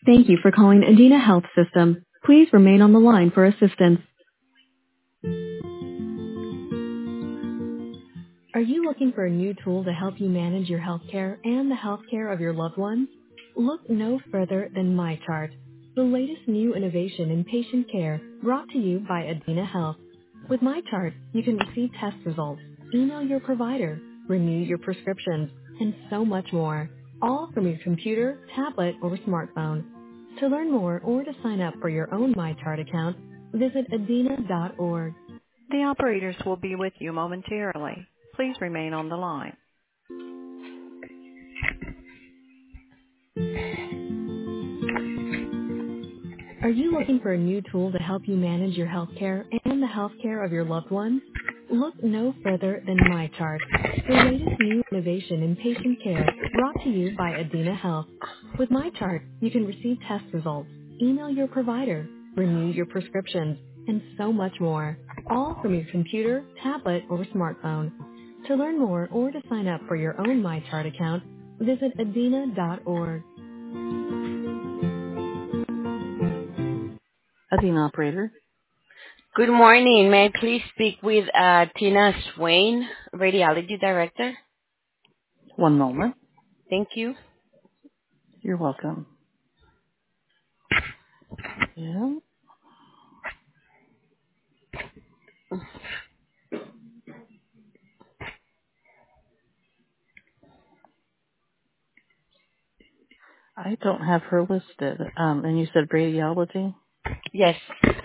Thank you for calling Adena Health System. Please remain on the line for assistance. Are you looking for a new tool to help you manage your healthcare and the healthcare of your loved ones? Look no further than MyChart, the latest new innovation in patient care brought to you by Adena Health. With MyChart, you can receive test results, email your provider, renew your prescriptions, and so much more, all from your computer, tablet, or smartphone. To learn more or to sign up for your own MyChart account, visit adena.org. The operators will be with you momentarily. Please remain on the line. Are you looking for a new tool to help you manage your healthcare and the healthcare of your loved ones? Look no further than MyChart, the latest new innovation in patient care brought to you by Adena Health. With MyChart, you can receive test results, email your provider, renew your prescriptions, and so much more, all from your computer, tablet, or smartphone. To learn more or to sign up for your own MyChart account, visit adena.org. Adena operator. Good morning. May I please speak with Tina Swain, Radiology Director? One moment. Thank you. You're welcome. Yeah. I don't have her listed. And you said radiology? Yes.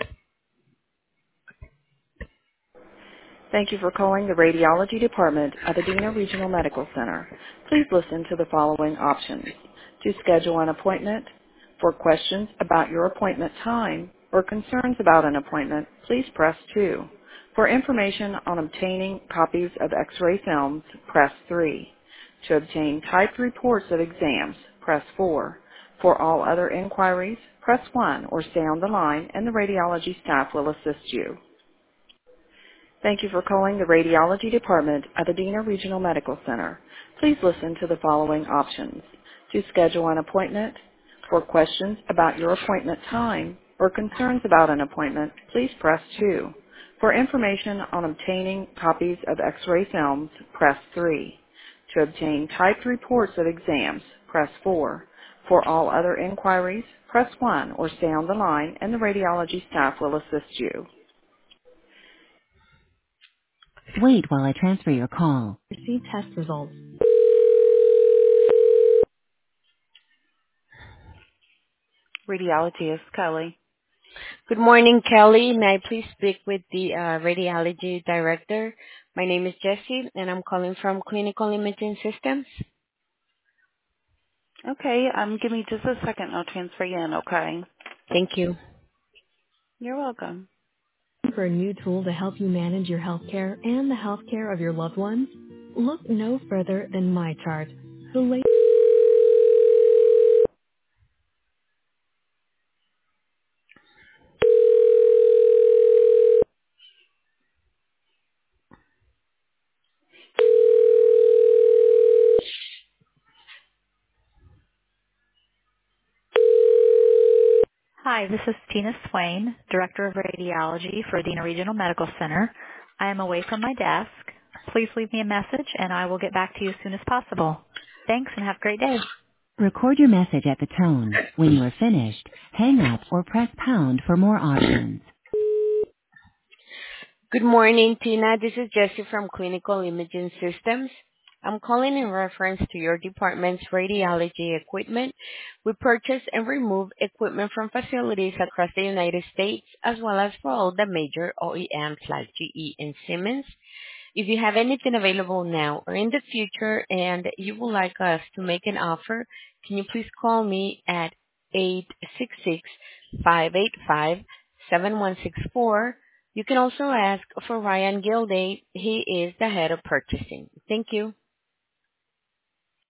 Thank you for calling the Radiology Department at Adena Regional Medical Center. Please listen to the following options. To schedule an appointment, for questions about your appointment time, or concerns about an appointment, please press 2. For information on obtaining copies of X-ray films, press 3. To obtain typed reports of exams, press 4. For all other inquiries, press 1 or stay on the line and the radiology staff will assist you. Thank you for calling the Radiology Department at Adena Regional Medical Center. Please listen to the following options. To schedule an appointment, for questions about your appointment time, or concerns about an appointment, please press 2. For information on obtaining copies of X-ray films, press 3. To obtain typed reports of exams, press 4. For all other inquiries, press 1 or stay on the line and the radiology staff will assist you. Wait while I transfer your call. Receive test results. Radiology is Kelly. Good morning, Kelly. May I please speak with the Radiology Director? My name is Jessie, and I'm calling from Clinical Imaging Systems. Okay, give me just a second. I'll transfer you in, okay? Thank you. You're welcome. For a new tool to help you manage your healthcare and the healthcare of your loved ones? Look no further than MyChart, the latest. Hi, this is Tina Swain, Director of Radiology for Adena Regional Medical Center. I am away from my desk. Please leave me a message and I will get back to you as soon as possible. Thanks and have a great day. Record your message at the tone. When you are finished, hang up or press pound for more options. Good morning, Tina. This is Jessie from Clinical Imaging Systems. I'm calling in reference to your department's radiology equipment. We purchase and remove equipment from facilities across the United States, as well as for all the major OEMs like GE and Siemens. If you have anything available now or in the future and you would like us to make an offer, can you please call me at 866-585-7164. You can also ask for Ryan Gilday. He is the head of purchasing. Thank you.